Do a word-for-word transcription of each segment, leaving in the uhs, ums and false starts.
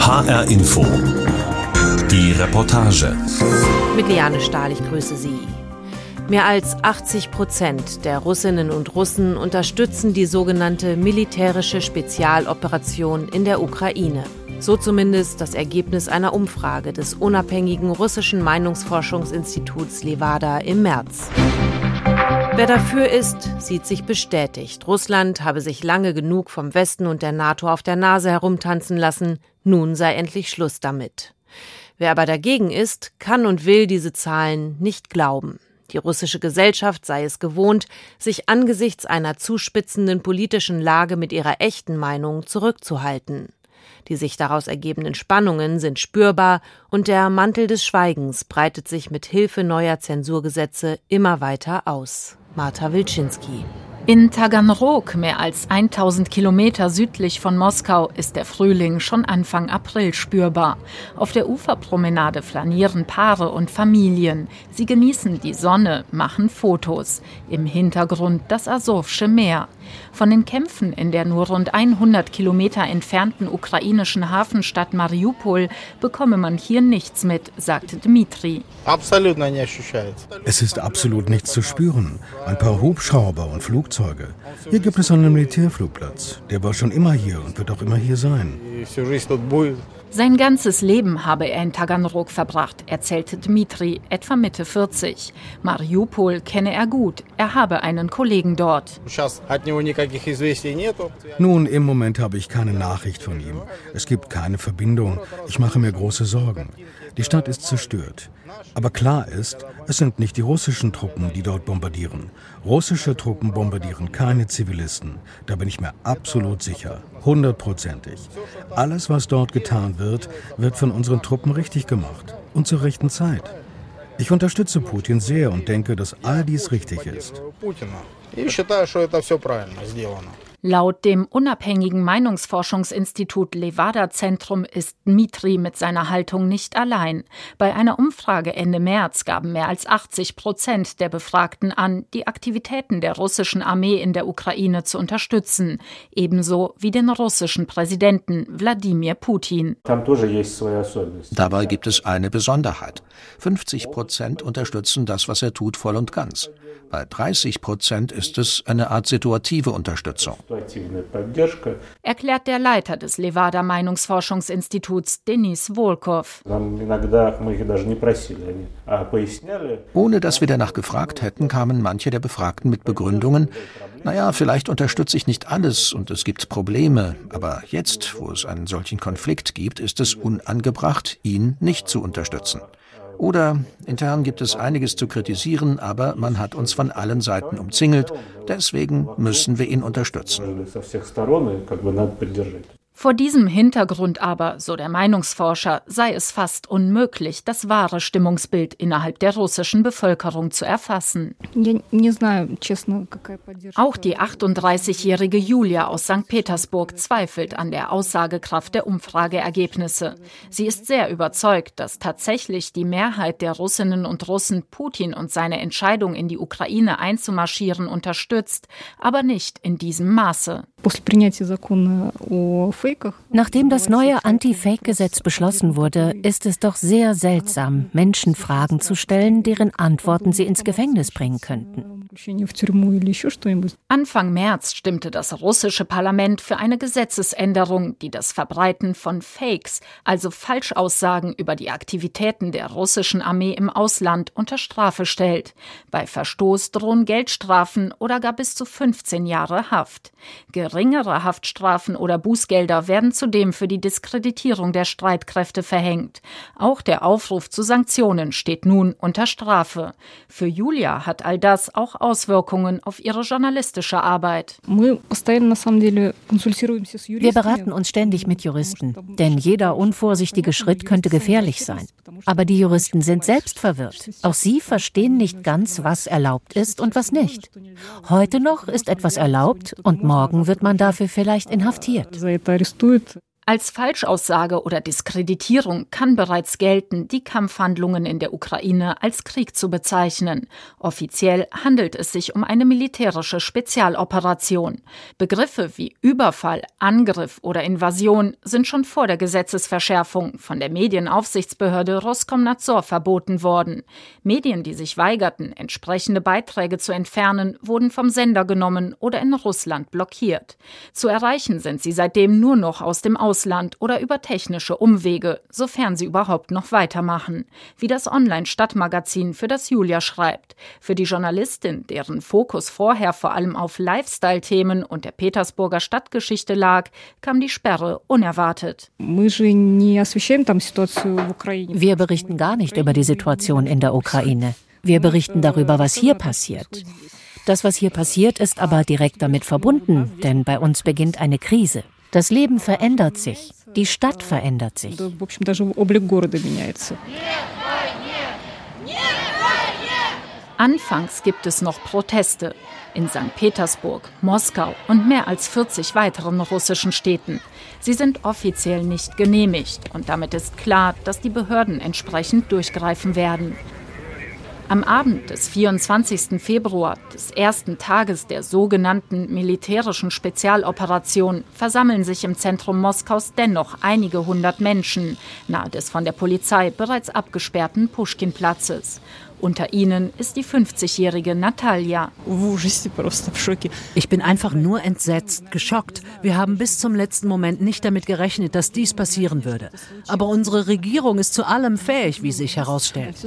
H R Info. Die Reportage. Mit Liane Stahl, ich grüße Sie. Mehr als achtzig Prozent der Russinnen und Russen unterstützen die sogenannte militärische Spezialoperation in der Ukraine. So zumindest das Ergebnis einer Umfrage des unabhängigen russischen Meinungsforschungsinstituts Levada im März. Wer dafür ist, sieht sich bestätigt. Russland habe sich lange genug vom Westen und der NATO auf der Nase herumtanzen lassen. Nun sei endlich Schluss damit. Wer aber dagegen ist, kann und will diese Zahlen nicht glauben. Die russische Gesellschaft sei es gewohnt, sich angesichts einer zuspitzenden politischen Lage mit ihrer echten Meinung zurückzuhalten. Die sich daraus ergebenden Spannungen sind spürbar und der Mantel des Schweigens breitet sich mit Hilfe neuer Zensurgesetze immer weiter aus. Marta Wilczynski. In Taganrog, mehr als tausend Kilometer südlich von Moskau, ist der Frühling schon Anfang April spürbar. Auf der Uferpromenade flanieren Paare und Familien. Sie genießen die Sonne, machen Fotos. Im Hintergrund das Asowsche Meer. Von den Kämpfen in der nur rund hundert Kilometer entfernten ukrainischen Hafenstadt Mariupol bekomme man hier nichts mit, sagt Dmitri. Es ist absolut nichts zu spüren. Ein paar Hubschrauber und Flugzeuge. Hier gibt es einen Militärflugplatz. Der war schon immer hier und wird auch immer hier sein. Sein ganzes Leben habe er in Taganrog verbracht, erzählte Dmitri, etwa Mitte vierzig. Mariupol kenne er gut. Er habe einen Kollegen dort. Nun, im Moment habe ich keine Nachricht von ihm. Es gibt keine Verbindung. Ich mache mir große Sorgen. Die Stadt ist zerstört. Aber klar ist, es sind nicht die russischen Truppen, die dort bombardieren. Russische Truppen bombardieren keine Zivilisten. Da bin ich mir absolut sicher. Hundertprozentig. Alles, was dort getan wird, wird von unseren Truppen richtig gemacht. Und zur rechten Zeit. Ich unterstütze Putin sehr und denke, dass all dies richtig ist. Laut dem unabhängigen Meinungsforschungsinstitut Levada-Zentrum ist Dmitri mit seiner Haltung nicht allein. Bei einer Umfrage Ende März gaben mehr als achtzig Prozent der Befragten an, die Aktivitäten der russischen Armee in der Ukraine zu unterstützen. Ebenso wie den russischen Präsidenten Wladimir Putin. Dabei gibt es eine Besonderheit. fünfzig Prozent unterstützen das, was er tut, voll und ganz. Bei dreißig Prozent ist es eine Art situative Unterstützung. Erklärt der Leiter des Levada-Meinungsforschungsinstituts Denis Volkov. Ohne dass wir danach gefragt hätten, kamen manche der Befragten mit Begründungen, naja, vielleicht unterstütze ich nicht alles und es gibt Probleme, aber jetzt, wo es einen solchen Konflikt gibt, ist es unangebracht, ihn nicht zu unterstützen. Oder intern gibt es einiges zu kritisieren, aber man hat uns von allen Seiten umzingelt, deswegen müssen wir ihn unterstützen. Vor diesem Hintergrund aber, so der Meinungsforscher, sei es fast unmöglich, das wahre Stimmungsbild innerhalb der russischen Bevölkerung zu erfassen. Auch die achtunddreißigjährige Julia aus Sankt Petersburg zweifelt an der Aussagekraft der Umfrageergebnisse. Sie ist sehr überzeugt, dass tatsächlich die Mehrheit der Russinnen und Russen Putin und seine Entscheidung, in die Ukraine einzumarschieren, unterstützt, aber nicht in diesem Maße. Nachdem das neue Anti-Fake-Gesetz beschlossen wurde, ist es doch sehr seltsam, Menschen Fragen zu stellen, deren Antworten sie ins Gefängnis bringen könnten. Anfang März stimmte das russische Parlament für eine Gesetzesänderung, die das Verbreiten von Fakes, also Falschaussagen über die Aktivitäten der russischen Armee im Ausland, unter Strafe stellt. Bei Verstoß drohen Geldstrafen oder gar bis zu fünfzehn Jahre Haft. Geringere Haftstrafen oder Bußgelder werden zudem für die Diskreditierung der Streitkräfte verhängt. Auch der Aufruf zu Sanktionen steht nun unter Strafe. Für Julia hat all das auch Auswirkungen auf ihre journalistische Arbeit. Wir beraten uns ständig mit Juristen, denn jeder unvorsichtige Schritt könnte gefährlich sein. Aber die Juristen sind selbst verwirrt. Auch sie verstehen nicht ganz, was erlaubt ist und was nicht. Heute noch ist etwas erlaubt und morgen wird man dafür vielleicht inhaftiert. Als Falschaussage oder Diskreditierung kann bereits gelten, die Kampfhandlungen in der Ukraine als Krieg zu bezeichnen. Offiziell handelt es sich um eine militärische Spezialoperation. Begriffe wie Überfall, Angriff oder Invasion sind schon vor der Gesetzesverschärfung von der Medienaufsichtsbehörde Roskomnadzor verboten worden. Medien, die sich weigerten, entsprechende Beiträge zu entfernen, wurden vom Sender genommen oder in Russland blockiert. Zu erreichen sind sie seitdem nur noch aus dem Ausland oder über technische Umwege, sofern sie überhaupt noch weitermachen. Wie das Online-Stadtmagazin für das Julia schreibt. Für die Journalistin, deren Fokus vorher vor allem auf Lifestyle-Themen und der Petersburger Stadtgeschichte lag, kam die Sperre unerwartet. Wir berichten gar nicht über die Situation in der Ukraine. Wir berichten darüber, was hier passiert. Das, was hier passiert, ist aber direkt damit verbunden, denn bei uns beginnt eine Krise. Das Leben verändert sich, die Stadt verändert sich. Anfangs gibt es noch Proteste in Sankt Petersburg, Moskau und mehr als vierzig weiteren russischen Städten. Sie sind offiziell nicht genehmigt und damit ist klar, dass die Behörden entsprechend durchgreifen werden. Am Abend des vierundzwanzigsten Februar, des ersten Tages der sogenannten militärischen Spezialoperation, versammeln sich im Zentrum Moskaus dennoch einige hundert Menschen, nahe des von der Polizei bereits abgesperrten Puschkin-Platzes. Unter ihnen ist die fünfzigjährige Natalja. Ich bin einfach nur entsetzt, geschockt. Wir haben bis zum letzten Moment nicht damit gerechnet, dass dies passieren würde. Aber unsere Regierung ist zu allem fähig, wie sich herausstellt.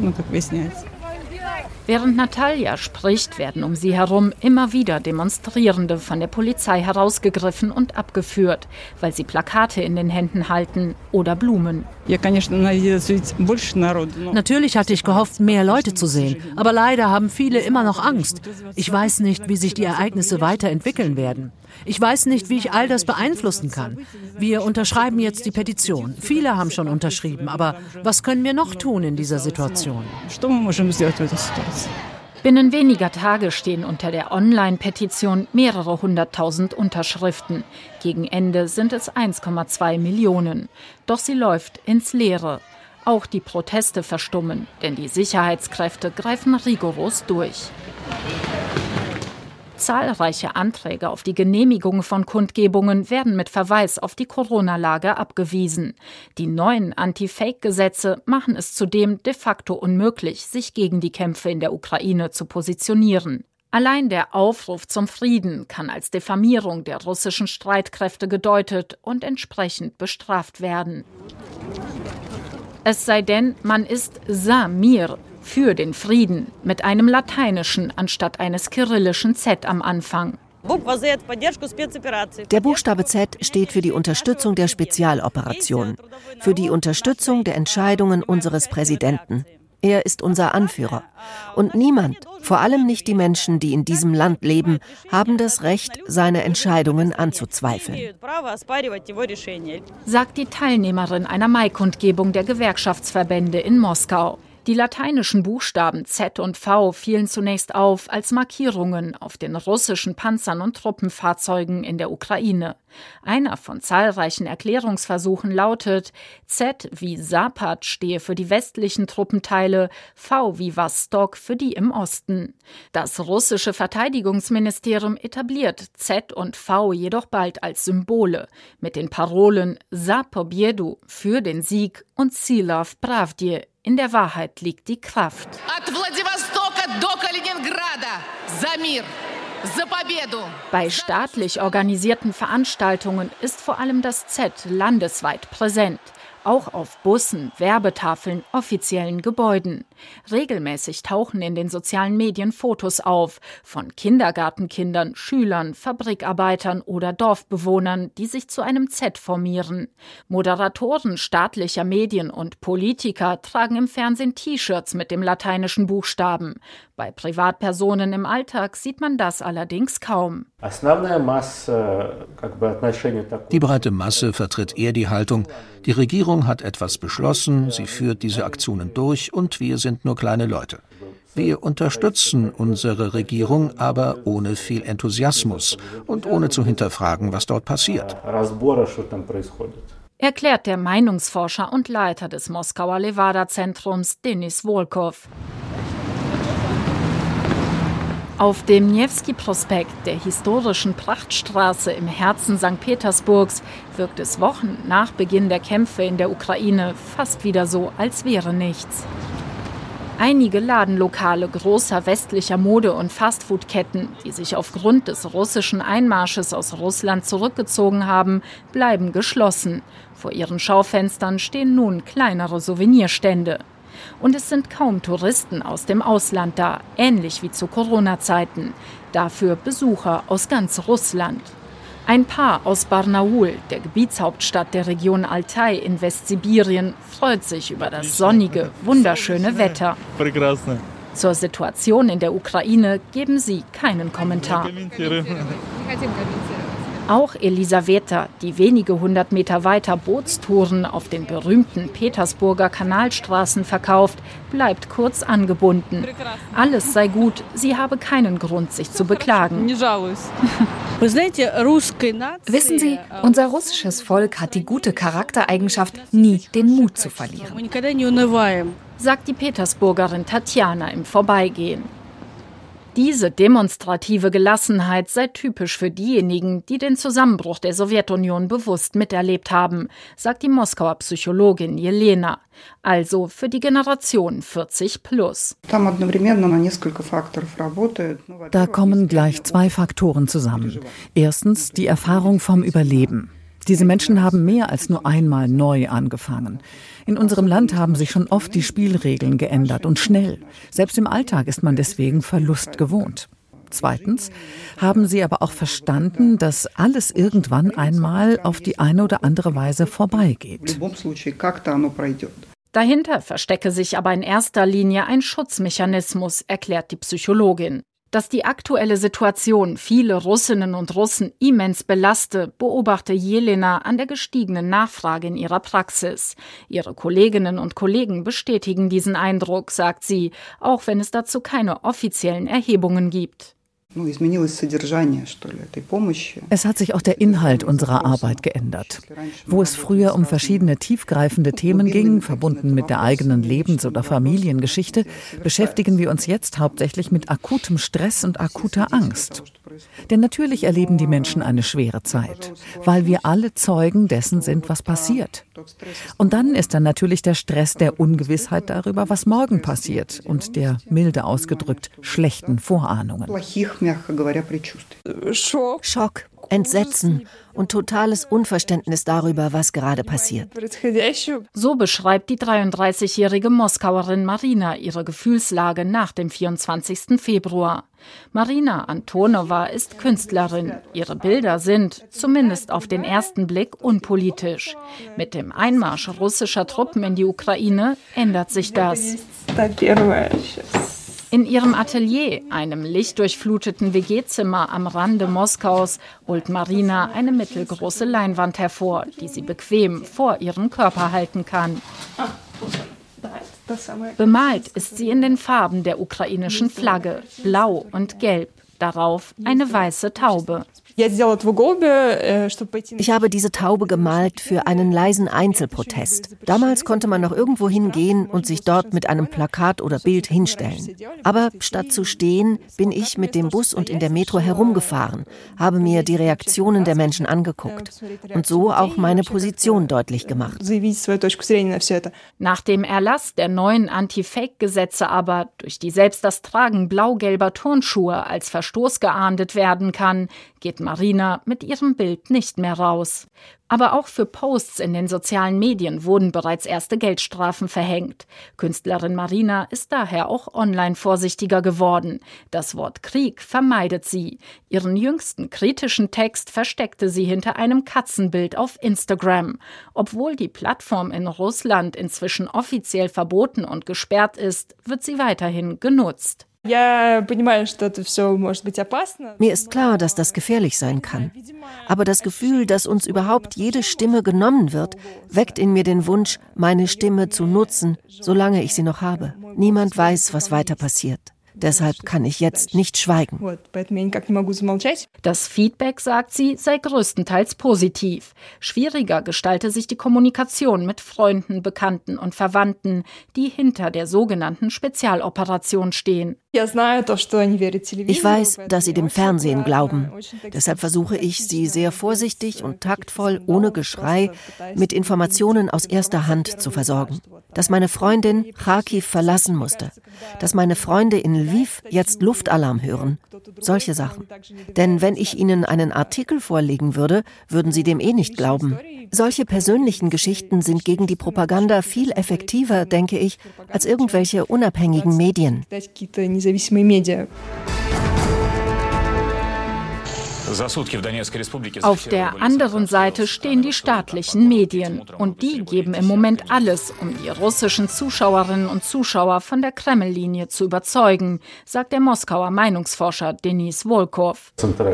Während Natalja spricht, werden um sie herum immer wieder Demonstrierende von der Polizei herausgegriffen und abgeführt, weil sie Plakate in den Händen halten oder Blumen. Natürlich hatte ich gehofft, mehr Leute zu sehen, aber leider haben viele immer noch Angst. Ich weiß nicht, wie sich die Ereignisse weiterentwickeln werden. Ich weiß nicht, wie ich all das beeinflussen kann. Wir unterschreiben jetzt die Petition. Viele haben schon unterschrieben, aber was können wir noch tun in dieser Situation? Binnen weniger Tage stehen unter der Online-Petition mehrere hunderttausend Unterschriften. Gegen Ende sind es eins Komma zwei Millionen. Doch sie läuft ins Leere. Auch die Proteste verstummen, denn die Sicherheitskräfte greifen rigoros durch. Zahlreiche Anträge auf die Genehmigung von Kundgebungen werden mit Verweis auf die Corona-Lage abgewiesen. Die neuen Anti-Fake-Gesetze machen es zudem de facto unmöglich, sich gegen die Kämpfe in der Ukraine zu positionieren. Allein der Aufruf zum Frieden kann als Diffamierung der russischen Streitkräfte gedeutet und entsprechend bestraft werden. Es sei denn, man ist za mir, für den Frieden, mit einem lateinischen anstatt eines kyrillischen Z am Anfang. Der Buchstabe Z steht für die Unterstützung der Spezialoperation, für die Unterstützung der Entscheidungen unseres Präsidenten. Er ist unser Anführer. Und niemand, vor allem nicht die Menschen, die in diesem Land leben, haben das Recht, seine Entscheidungen anzuzweifeln. Sagt die Teilnehmerin einer Mai-Kundgebung der Gewerkschaftsverbände in Moskau. Die lateinischen Buchstaben Z und V fielen zunächst auf als Markierungen auf den russischen Panzern und Truppenfahrzeugen in der Ukraine. Einer von zahlreichen Erklärungsversuchen lautet, Z wie Zapad stehe für die westlichen Truppenteile, V wie Vostok für die im Osten. Das russische Verteidigungsministerium etabliert Z und V jedoch bald als Symbole mit den Parolen Za pobjedu für den Sieg und Sila v pravdje. In der Wahrheit liegt die Kraft. Bei staatlich organisierten Veranstaltungen ist vor allem das Z landesweit präsent. Auch auf Bussen, Werbetafeln, offiziellen Gebäuden. Regelmäßig tauchen in den sozialen Medien Fotos auf von Kindergartenkindern, Schülern, Fabrikarbeitern oder Dorfbewohnern, die sich zu einem Z formieren. Moderatoren staatlicher Medien und Politiker tragen im Fernsehen T-Shirts mit dem lateinischen Buchstaben. Bei Privatpersonen im Alltag sieht man das allerdings kaum. Die breite Masse vertritt eher die Haltung, die Regierung hat etwas beschlossen, sie führt diese Aktionen durch und wir sind nur kleine Leute. Wir unterstützen unsere Regierung, aber ohne viel Enthusiasmus und ohne zu hinterfragen, was dort passiert. Erklärt der Meinungsforscher und Leiter des Moskauer Levada-Zentrums Denis Volkov. Auf dem Newski-Prospekt, der historischen Prachtstraße im Herzen Sankt Petersburgs, wirkt es Wochen nach Beginn der Kämpfe in der Ukraine fast wieder so, als wäre nichts. Einige Ladenlokale großer westlicher Mode- und Fastfood-Ketten, die sich aufgrund des russischen Einmarsches aus Russland zurückgezogen haben, bleiben geschlossen. Vor ihren Schaufenstern stehen nun kleinere Souvenirstände. Und es sind kaum Touristen aus dem Ausland da, ähnlich wie zu Corona-Zeiten. Dafür Besucher aus ganz Russland. Ein Paar aus Barnaul, der Gebietshauptstadt der Region Altai in Westsibirien, freut sich über das sonnige, wunderschöne Wetter. Zur Situation in der Ukraine geben sie keinen Kommentar. Auch Elisaweta, die wenige hundert Meter weiter Bootstouren auf den berühmten Petersburger Kanalstraßen verkauft, bleibt kurz angebunden. Alles sei gut, sie habe keinen Grund, sich zu beklagen. Wissen Sie, unser russisches Volk hat die gute Charaktereigenschaft, nie den Mut zu verlieren, sagt die Petersburgerin Tatjana im Vorbeigehen. Diese demonstrative Gelassenheit sei typisch für diejenigen, die den Zusammenbruch der Sowjetunion bewusst miterlebt haben, sagt die Moskauer Psychologin Jelena, also für die Generation vierzig plus. Da kommen gleich zwei Faktoren zusammen. Erstens die Erfahrung vom Überleben. Diese Menschen haben mehr als nur einmal neu angefangen. In unserem Land haben sich schon oft die Spielregeln geändert und schnell. Selbst im Alltag ist man deswegen Verlust gewohnt. Zweitens haben sie aber auch verstanden, dass alles irgendwann einmal auf die eine oder andere Weise vorbeigeht. Dahinter verstecke sich aber in erster Linie ein Schutzmechanismus, erklärt die Psychologin. Dass die aktuelle Situation viele Russinnen und Russen immens belaste, beobachte Jelena an der gestiegenen Nachfrage in ihrer Praxis. Ihre Kolleginnen und Kollegen bestätigen diesen Eindruck, sagt sie, auch wenn es dazu keine offiziellen Erhebungen gibt. Es hat sich auch der Inhalt unserer Arbeit geändert. Wo es früher um verschiedene tiefgreifende Themen ging, verbunden mit der eigenen Lebens- oder Familiengeschichte, beschäftigen wir uns jetzt hauptsächlich mit akutem Stress und akuter Angst. Denn natürlich erleben die Menschen eine schwere Zeit, weil wir alle Zeugen dessen sind, was passiert. Und dann ist dann natürlich der Stress der Ungewissheit darüber, was morgen passiert und der, milde ausgedrückt, schlechten Vorahnungen. Schock, Entsetzen und totales Unverständnis darüber, was gerade passiert. So beschreibt die dreiunddreißigjährige Moskauerin Marina ihre Gefühlslage nach dem vierundzwanzigsten Februar. Marina Antonova ist Künstlerin. Ihre Bilder sind, zumindest auf den ersten Blick, unpolitisch. Mit dem Einmarsch russischer Truppen in die Ukraine ändert sich das. In ihrem Atelier, einem lichtdurchfluteten W G-Zimmer am Rande Moskaus, holt Marina eine mittelgroße Leinwand hervor, die sie bequem vor ihren Körper halten kann. Bemalt ist sie in den Farben der ukrainischen Flagge, blau und gelb. Darauf eine weiße Taube. Ich habe diese Taube gemalt für einen leisen Einzelprotest. Damals konnte man noch irgendwo hingehen und sich dort mit einem Plakat oder Bild hinstellen. Aber statt zu stehen, bin ich mit dem Bus und in der Metro herumgefahren, habe mir die Reaktionen der Menschen angeguckt und so auch meine Position deutlich gemacht. Nach dem Erlass der neuen Anti-Fake-Gesetze aber, durch die selbst das Tragen blau-gelber Turnschuhe als Verstoß geahndet werden kann, geht Marina mit ihrem Bild nicht mehr raus. Aber auch für Posts in den sozialen Medien wurden bereits erste Geldstrafen verhängt. Künstlerin Marina ist daher auch online vorsichtiger geworden. Das Wort Krieg vermeidet sie. Ihren jüngsten kritischen Text versteckte sie hinter einem Katzenbild auf Instagram. Obwohl die Plattform in Russland inzwischen offiziell verboten und gesperrt ist, wird sie weiterhin genutzt. Mir ist klar, dass das gefährlich sein kann. Aber das Gefühl, dass uns überhaupt jede Stimme genommen wird, weckt in mir den Wunsch, meine Stimme zu nutzen, solange ich sie noch habe. Niemand weiß, was weiter passiert. Deshalb kann ich jetzt nicht schweigen. Das Feedback, sagt sie, sei größtenteils positiv. Schwieriger gestalte sich die Kommunikation mit Freunden, Bekannten und Verwandten, die hinter der sogenannten Spezialoperation stehen. Ich weiß, dass sie dem Fernsehen glauben. Deshalb versuche ich, sie sehr vorsichtig und taktvoll, ohne Geschrei, mit Informationen aus erster Hand zu versorgen. Dass meine Freundin Kharkiv verlassen musste. Dass meine Freunde in Lviv jetzt Luftalarm hören. Solche Sachen. Denn wenn ich ihnen einen Artikel vorlegen würde, würden sie dem eh nicht glauben. Solche persönlichen Geschichten sind gegen die Propaganda viel effektiver, denke ich, als irgendwelche unabhängigen Medien. Auf der anderen Seite stehen die staatlichen Medien. Und die geben im Moment alles, um die russischen Zuschauerinnen und Zuschauer von der Kreml-Linie zu überzeugen, sagt der Moskauer Meinungsforscher Denis Volkov.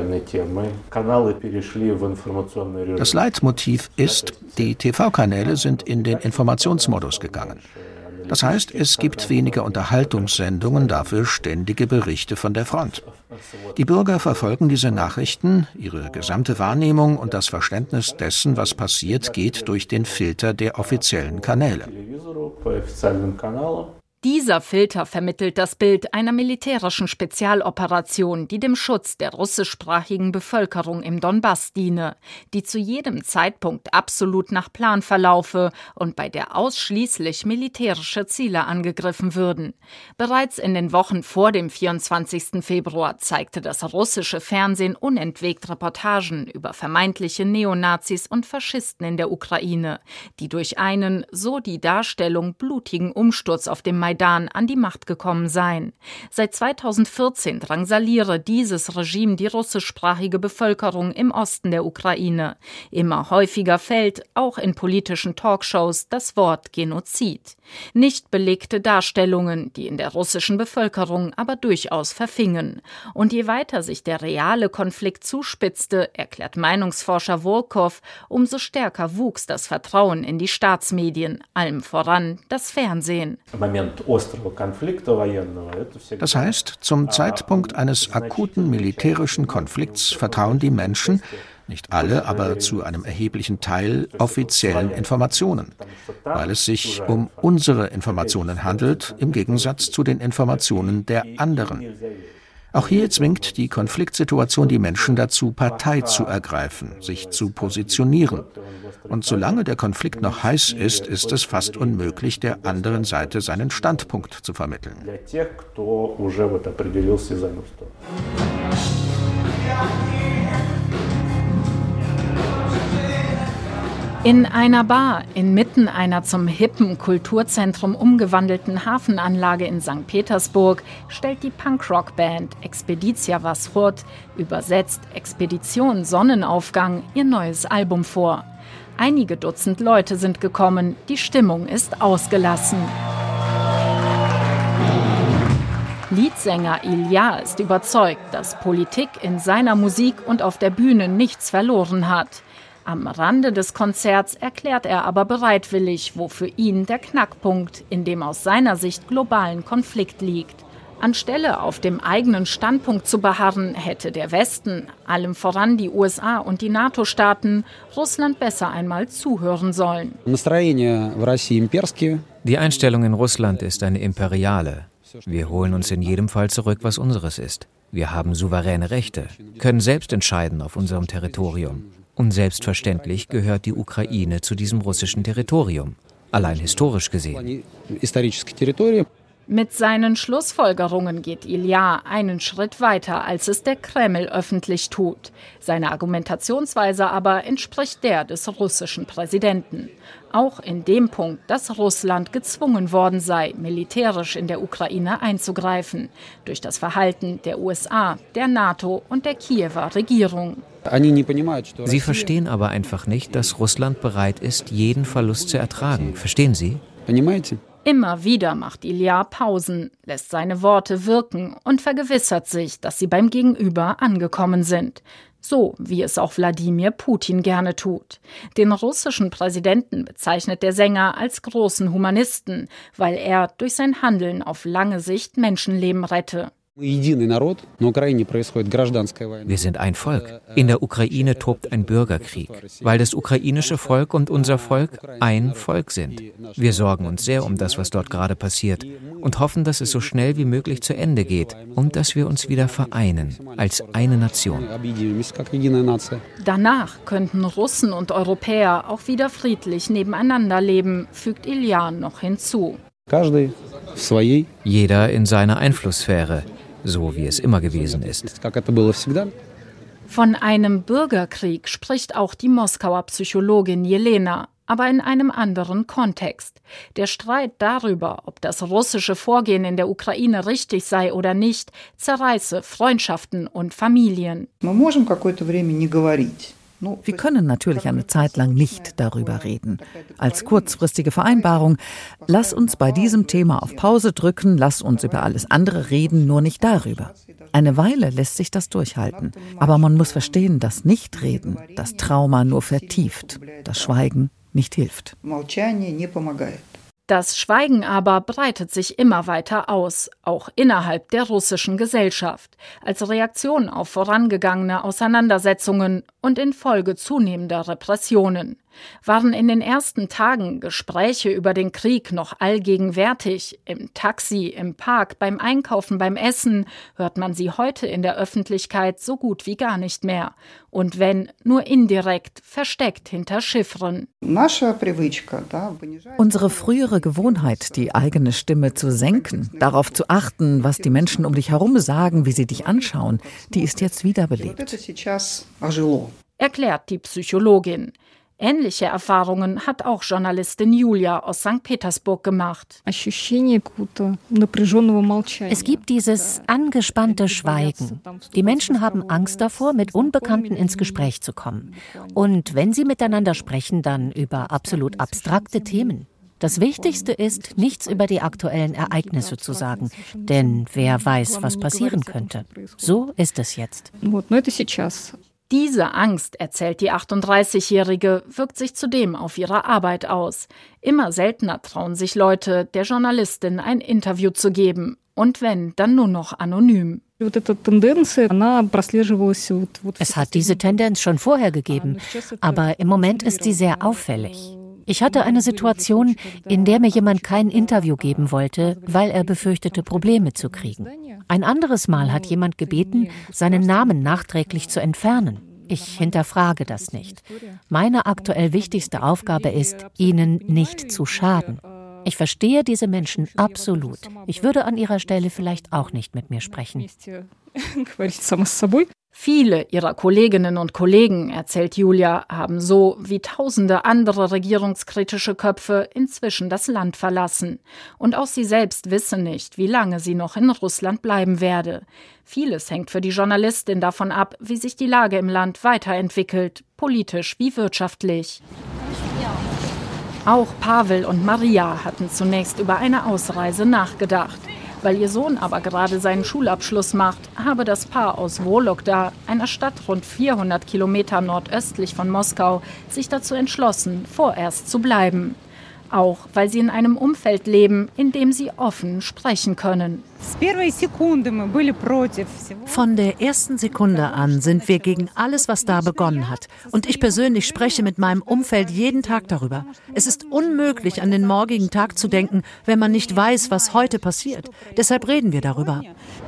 Das Leitmotiv ist, die T V-Kanäle sind in den Informationsmodus gegangen. Das heißt, es gibt weniger Unterhaltungssendungen, dafür ständige Berichte von der Front. Die Bürger verfolgen diese Nachrichten, ihre gesamte Wahrnehmung und das Verständnis dessen, was passiert, geht durch den Filter der offiziellen Kanäle. Dieser Filter vermittelt das Bild einer militärischen Spezialoperation, die dem Schutz der russischsprachigen Bevölkerung im Donbass diene, die zu jedem Zeitpunkt absolut nach Plan verlaufe und bei der ausschließlich militärische Ziele angegriffen würden. Bereits in den Wochen vor dem vierundzwanzigsten Februar zeigte das russische Fernsehen unentwegt Reportagen über vermeintliche Neonazis und Faschisten in der Ukraine, die durch einen, so die Darstellung, blutigen Umsturz auf dem Maidan an die Macht gekommen seien. Seit zweitausendvierzehn drangsaliere dieses Regime die russischsprachige Bevölkerung im Osten der Ukraine. Immer häufiger fällt, auch in politischen Talkshows, das Wort Genozid. Nicht belegte Darstellungen, die in der russischen Bevölkerung aber durchaus verfingen. Und je weiter sich der reale Konflikt zuspitzte, erklärt Meinungsforscher Volkov, umso stärker wuchs das Vertrauen in die Staatsmedien, allem voran das Fernsehen. Das heißt, zum Zeitpunkt eines akuten militärischen Konflikts vertrauen die Menschen, nicht alle, aber zu einem erheblichen Teil, offiziellen Informationen, weil es sich um unsere Informationen handelt, im Gegensatz zu den Informationen der anderen. Auch hier zwingt die Konfliktsituation die Menschen dazu, Partei zu ergreifen, sich zu positionieren. Und solange der Konflikt noch heiß ist, ist es fast unmöglich, der anderen Seite seinen Standpunkt zu vermitteln. In einer Bar inmitten einer zum hippen Kulturzentrum umgewandelten Hafenanlage in Sankt Petersburg stellt die Punkrock-Band Expedicja Washchod, übersetzt Expedition Sonnenaufgang, ihr neues Album vor. Einige Dutzend Leute sind gekommen, die Stimmung ist ausgelassen. Liedsänger Ilja ist überzeugt, dass Politik in seiner Musik und auf der Bühne nichts verloren hat. Am Rande des Konzerts erklärt er aber bereitwillig, wo für ihn der Knackpunkt in dem aus seiner Sicht globalen Konflikt liegt. Anstelle auf dem eigenen Standpunkt zu beharren, hätte der Westen, allem voran die U S A und die NATO-Staaten, Russland besser einmal zuhören sollen. Die Einstellung in Russland ist eine imperiale. Wir holen uns in jedem Fall zurück, was unseres ist. Wir haben souveräne Rechte, können selbst entscheiden auf unserem Territorium. Und selbstverständlich gehört die Ukraine zu diesem russischen Territorium, allein historisch gesehen. Mit seinen Schlussfolgerungen geht Ilja einen Schritt weiter, als es der Kreml öffentlich tut. Seine Argumentationsweise aber entspricht der des russischen Präsidenten. Auch in dem Punkt, dass Russland gezwungen worden sei, militärisch in der Ukraine einzugreifen, durch das Verhalten der U S A, der NATO und der Kiewer Regierung. Sie verstehen aber einfach nicht, dass Russland bereit ist, jeden Verlust zu ertragen. Verstehen Sie? Immer wieder macht Ilja Pausen, lässt seine Worte wirken und vergewissert sich, dass sie beim Gegenüber angekommen sind. So wie es auch Wladimir Putin gerne tut. Den russischen Präsidenten bezeichnet der Sänger als großen Humanisten, weil er durch sein Handeln auf lange Sicht Menschenleben rette. Wir sind ein Volk. In der Ukraine tobt ein Bürgerkrieg, weil das ukrainische Volk und unser Volk ein Volk sind. Wir sorgen uns sehr um das, was dort gerade passiert und hoffen, dass es so schnell wie möglich zu Ende geht und dass wir uns wieder vereinen als eine Nation. Danach könnten Russen und Europäer auch wieder friedlich nebeneinander leben, fügt Ilja noch hinzu. Jeder in seiner Einflusssphäre. So wie es immer gewesen ist. Von einem Bürgerkrieg spricht auch die Moskauer Psychologin Jelena, aber in einem anderen Kontext. Der Streit darüber, ob das russische Vorgehen in der Ukraine richtig sei oder nicht, zerreiße Freundschaften und Familien. Wir können natürlich eine Zeit lang nicht darüber reden. Als kurzfristige Vereinbarung, lass uns bei diesem Thema auf Pause drücken, lass uns über alles andere reden, nur nicht darüber. Eine Weile lässt sich das durchhalten. Aber man muss verstehen, dass Nichtreden das Trauma nur vertieft, das Schweigen nicht hilft. Das Schweigen aber breitet sich immer weiter aus, auch innerhalb der russischen Gesellschaft, als Reaktion auf vorangegangene Auseinandersetzungen und infolge zunehmender Repressionen. Waren in den ersten Tagen Gespräche über den Krieg noch allgegenwärtig, im Taxi, im Park, beim Einkaufen, beim Essen, hört man sie heute in der Öffentlichkeit so gut wie gar nicht mehr. Und wenn, nur indirekt, versteckt hinter Chiffren. Unsere frühere Gewohnheit, die eigene Stimme zu senken, darauf zu achten, was die Menschen um dich herum sagen, wie sie dich anschauen, die ist jetzt wiederbelebt. Erklärt die Psychologin. Ähnliche Erfahrungen hat auch Journalistin Julia aus Sankt Petersburg gemacht. Es gibt dieses angespannte Schweigen. Die Menschen haben Angst davor, mit Unbekannten ins Gespräch zu kommen. Und wenn sie miteinander sprechen, dann über absolut abstrakte Themen. Das Wichtigste ist, nichts über die aktuellen Ereignisse zu sagen, denn wer weiß, was passieren könnte. So ist es jetzt. Diese Angst, erzählt die achtunddreißigjährige, wirkt sich zudem auf ihre Arbeit aus. Immer seltener trauen sich Leute, der Journalistin ein Interview zu geben. Und wenn, dann nur noch anonym. Es hat diese Tendenz schon vorher gegeben, aber im Moment ist sie sehr auffällig. Ich hatte eine Situation, in der mir jemand kein Interview geben wollte, weil er befürchtete, Probleme zu kriegen. Ein anderes Mal hat jemand gebeten, seinen Namen nachträglich zu entfernen. Ich hinterfrage das nicht. Meine aktuell wichtigste Aufgabe ist, ihnen nicht zu schaden. Ich verstehe diese Menschen absolut. Ich würde an ihrer Stelle vielleicht auch nicht mit mir sprechen. Viele ihrer Kolleginnen und Kollegen, erzählt Julia, haben so wie tausende andere regierungskritische Köpfe inzwischen das Land verlassen. Und auch sie selbst wisse nicht, wie lange sie noch in Russland bleiben werde. Vieles hängt für die Journalistin davon ab, wie sich die Lage im Land weiterentwickelt, politisch wie wirtschaftlich. Auch Pavel und Maria hatten zunächst über eine Ausreise nachgedacht. Weil ihr Sohn aber gerade seinen Schulabschluss macht, habe das Paar aus Wologda, einer Stadt rund vierhundert Kilometer nordöstlich von Moskau, sich dazu entschlossen, vorerst zu bleiben. Auch weil sie in einem Umfeld leben, in dem sie offen sprechen können. Von der ersten Sekunde an sind wir gegen alles, was da begonnen hat. Und ich persönlich spreche mit meinem Umfeld jeden Tag darüber. Es ist unmöglich, an den morgigen Tag zu denken, wenn man nicht weiß, was heute passiert. Deshalb reden wir darüber.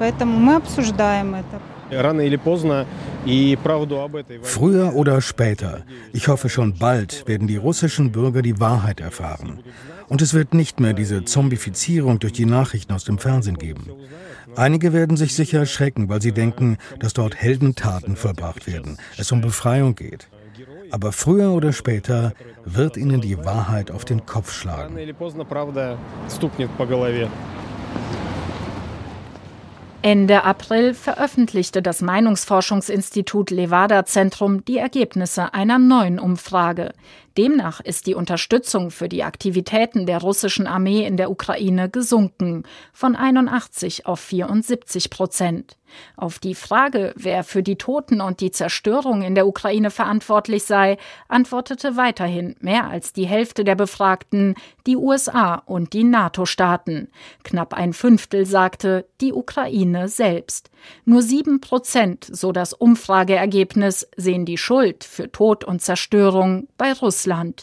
Früher oder später, ich hoffe schon bald, werden die russischen Bürger die Wahrheit erfahren. Und es wird nicht mehr diese Zombifizierung durch die Nachrichten aus dem Fernsehen geben. Einige werden sich sicher erschrecken, weil sie denken, dass dort Heldentaten vollbracht werden, es um Befreiung geht. Aber früher oder später wird ihnen die Wahrheit auf den Kopf schlagen. Ende April veröffentlichte das Meinungsforschungsinstitut Levada-Zentrum die Ergebnisse einer neuen Umfrage. Demnach ist die Unterstützung für die Aktivitäten der russischen Armee in der Ukraine gesunken, von einundachtzig auf vierundsiebzig Prozent. Auf die Frage, wer für die Toten und die Zerstörung in der Ukraine verantwortlich sei, antwortete weiterhin mehr als die Hälfte der Befragten, die U S A und die NATO-Staaten. Knapp ein Fünftel sagte, die Ukraine selbst. Nur sieben Prozent, so das Umfrageergebnis, sehen die Schuld für Tod und Zerstörung bei Russland.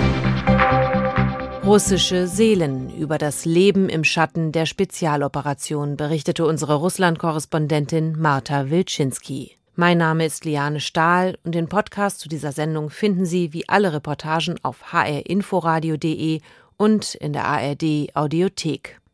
Russische Seelen über das Leben im Schatten der Spezialoperation berichtete unsere Russland-Korrespondentin Marta Wilczynski. Mein Name ist Liane Stahl und den Podcast zu dieser Sendung finden Sie wie alle Reportagen auf h r inforadio punkt d e und in der A R D Audiothek.